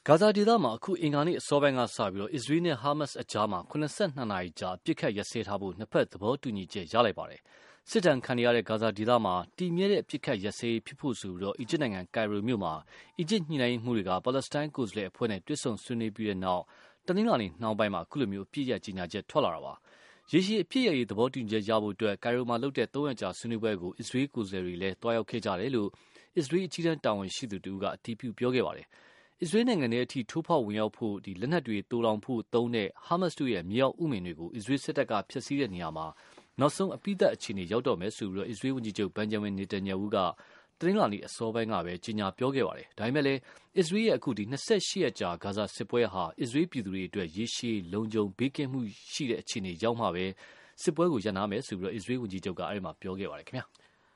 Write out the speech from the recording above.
ဂါဇာဒေသမှာအခုအင်္ဂါနေ့အစောပိုင်းကစပြီးအစ္စရေးနဲ့ဟာမတ်စ်အကြားမှာ82နာရီကြာအပစ်ခတ်ရပ်စဲထားဖို့နှစ်ဖက်သဘောတူညီချက်ရလိုက်ပါတယ်။စစ်ဒဏ်ခံနေရတဲ့ဂါဇာဒေသမှာတည်မြဲတဲ့အပစ်ခတ်ရပ်စဲရေးဖြစ်ဖို့ဆိုပြီးအီဂျစ်နိုင်ငံကိုင်ရိုမြို့မှာအီဂျစ်ညှိနှိုင်းရေးမှူးတွေကပါလက်စတိုင်းကိုယ်စားလှယ်အဖွဲ့နဲ့တွေ့ဆုံဆွေးနွေးပြီးတဲ့နောက်တနင်္လာနေ့နှောင်းပိုင်းမှာအခုလိုအပစ်ရပ်ကြေညာချက်ထွက်လာတာပါ။ရေရှည်အပစ်ရပ်ရေးသဘောတူညီချက်ရဖို့အတွက်ကိုင်ရိုမှာလုပ်တဲ့3ရက်ကြာဆွေးနွေးပွဲကိုအစ္စရေးကိုယ်စားလှယ်တွေလည်းတွားရောက်ခဲ့ကြတယ်လို့အစ္စရေးအကြီးတန်းတာဝန်ရှိသူတဦးကအတည်ပြုပြောခဲ့ပါတယ်။အစ္စရေးနိုင်ငံထဲအထိထိုးဖောက်ဝင်ရောက်ဖို့လက်နက်တွေသိုလှောင်ဖို့သုံးတဲ့ဟာမတ်စ်တို့ရဲ့မြေအောက်ဥမင်တွေကိုအစ္စရေးစစ်တပ်ကဖျက်ဆီးတဲ့နေရာမှာနောက်ဆုံးအပြီးသတ်အခြေအနေရောက်တော့မယ်ဆိုပြီးအစ္စရေးဝန်ကြီးချုပ်ဘန်ဂျမင်နေတန်ယာဟုကတနင်္လာနေ့အစောပိုင်းကပဲကြေညာပြောခဲ့ပါတယ်။ဒါပေမဲ့လည်းအစ္စရေးရဲ့အခု28ရက်ကြာဂါဇာစစ်ပွဲဟာအစ္စရေးပြည်သူတွေအတွက်ရေရှည်လုံခြုံဘေးကင်းမှုရှိတဲ့အခြေအနေရောက်မှပဲစစ်ပွဲကိုရပ်နားမယ်ဆိုပြီးအစ္စရေးဝန်ကြီးချုပ်ကအဲဒီမှာပြောခဲ့ပါတယ်ခင်ဗျာ။